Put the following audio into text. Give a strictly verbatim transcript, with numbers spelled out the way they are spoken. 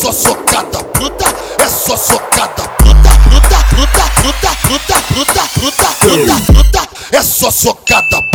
só socada bruta, é só socada bruta, bruta, bruta, bruta, bruta, bruta, bruta, bruta, bruta, é só socada bruta.